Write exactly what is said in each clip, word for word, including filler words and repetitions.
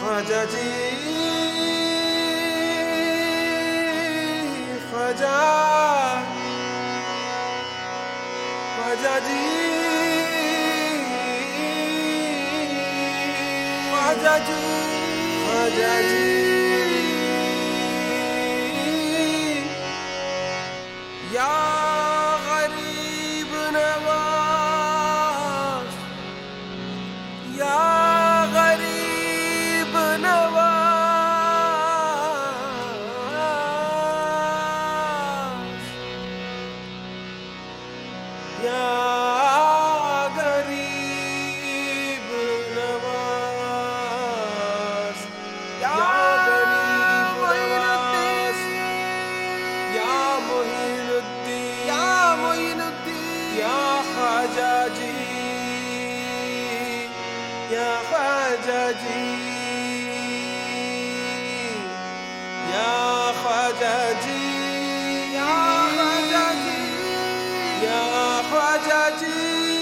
ख्वाजा जी ख्वाजा ख्वाजा जी ख्वाजा जी ख्वाजा जी या गरीब नवाज या गरीब नवाज या गरीब नवाज या गरीब नवाज या मोइनुद्दीन या मोइनुद्दीन या ख्वाजा जी या ख्वाजा जी या ख्वाजा जी या ख्वाजा जी या ख्वाजा जी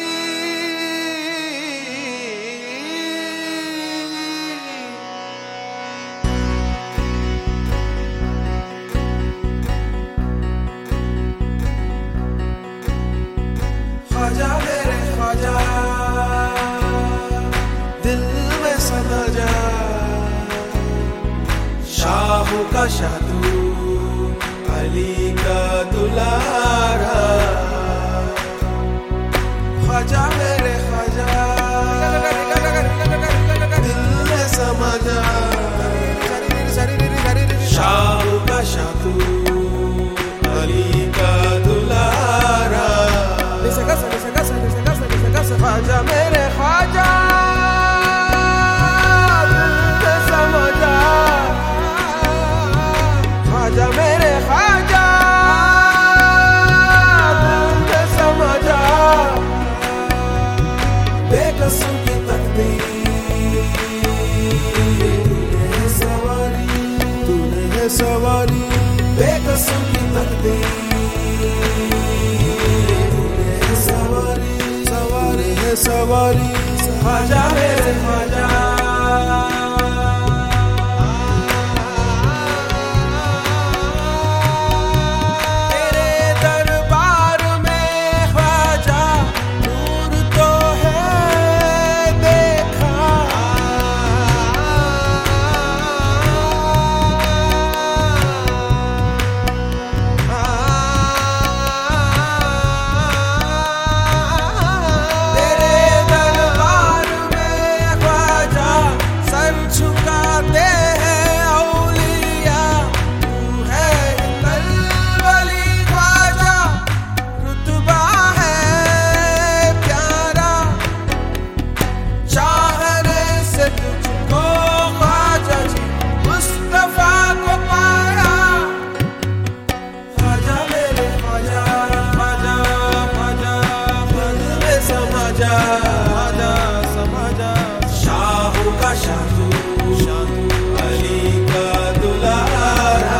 ख्वाजा मेरे ख्वाजा दिल में समा जा शाहू का शादू अली का दुलारा ख्वाजा मेरे ख्वाजा दिल में समा जा शाहू का शादू अली का दुलारा ख्वाजा मेरे ख्वाजा ख्वाजा मेरे ख्वाजा दिल समा जा बेकसों की तकदीर तूने सवारी तूने सवारी बेकसों की तकदीर तूने सवारी सवारी है सवारी ख्वाजा मेरे ख्वाजा शाहू का शादू अली का दुलारा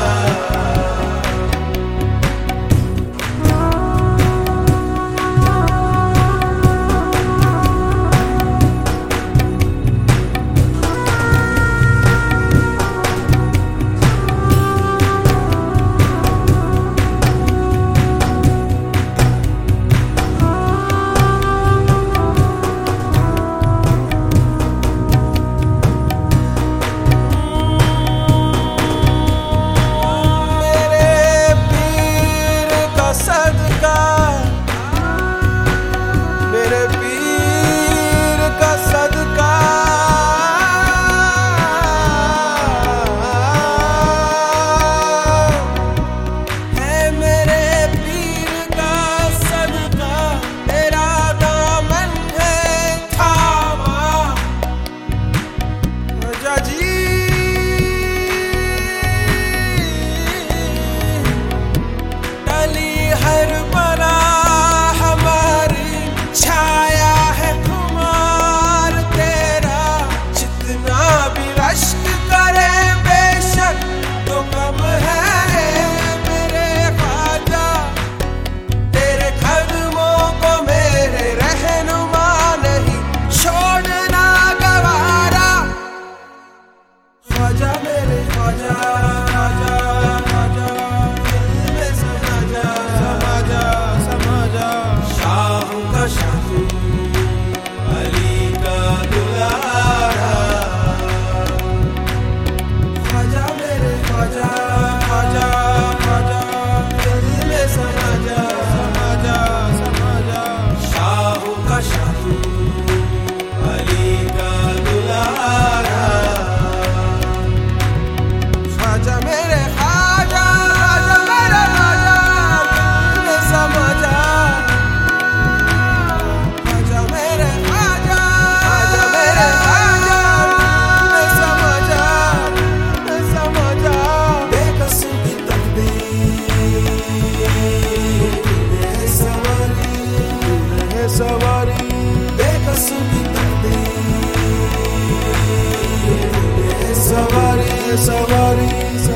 सवारी